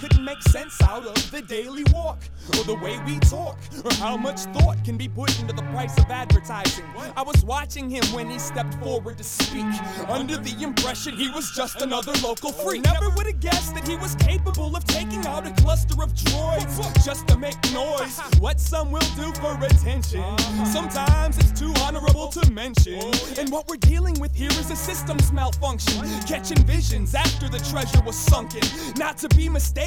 couldn't make sense out of the daily walk, or the way we talk, or how much thought can be put into the price of advertising. I was watching him when he stepped forward to speak, under the impression he was just another local freak. Never would have guessed that he was capable of taking out a cluster of droids just to make noise. What some will do for attention, sometimes it's too honorable to mention. And what we're dealing with here is a systems malfunction, catching visions after the treasure was sunken. Not to be mistaken,